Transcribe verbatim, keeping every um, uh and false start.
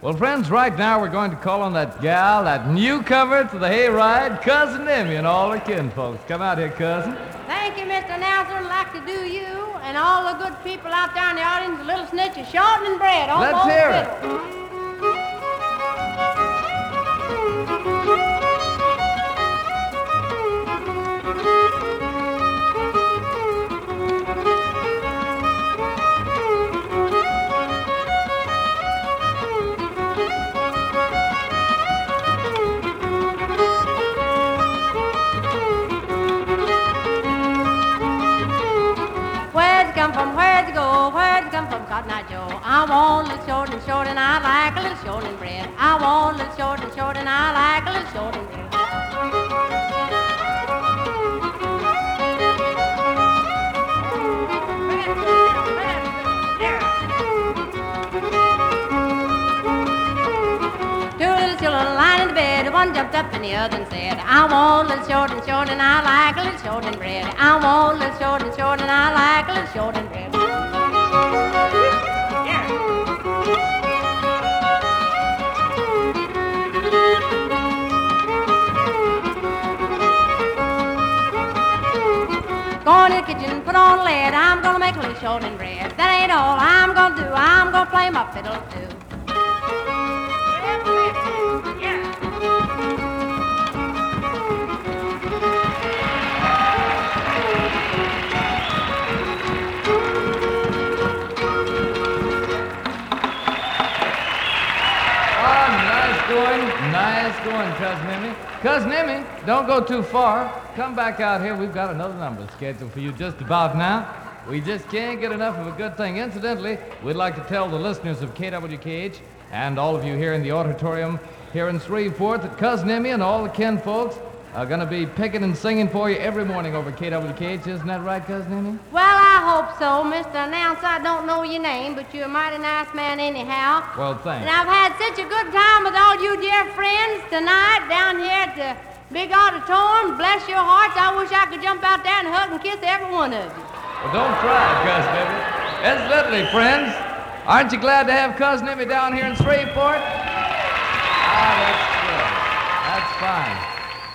Well, friends, right now we're going to call on that gal, that newcomer to the hayride, Cousin Emmy and all her kinfolks. Come out here, cousin. Thank you, Mister Announcer. I'd like to do you and all the good people out there in the audience a little snitch of shortening bread on Let's both hear fiddles. it. Come from where'd you go, where'd you come from, Cotton Eye Joe? I want a little short and short and I like a little short and bread. I want a little short and short and I like a little short and bread. Two little children lying in the bed, one jumped up and the other and said, I want a little short and short and I like a little short and bread. I want a little short and short and I like a little short and bread. Go in the kitchen, put on lead, I'm gonna make a little short and bread. That ain't all I'm gonna do, I'm gonna play my fiddle too. Nice going, Cousin Emmy. Cousin Emmy, don't go too far. Come back out here. We've got another number scheduled for you just about now. We just can't get enough of a good thing. Incidentally, we'd like to tell the listeners of K W K H and all of you here in the auditorium here in Shreveport that Cousin Emmy and all the kin folks are going to be picking and singing for you every morning over K W K H. Isn't that right, Cousin Emmy? Well, I hope so, Mister Announcer. I don't know your name, but you're a mighty nice man anyhow. Well, thanks. And I've had such a good time with all you dear friends tonight down here at the big auditorium. Bless your hearts. I wish I could jump out there and hug and kiss every one of you. Well, don't try, Cousin Emmy. Incidentally, friends, aren't you glad to have Cousin Emmy down here in Shreveport? Ah, that's good. That's fine.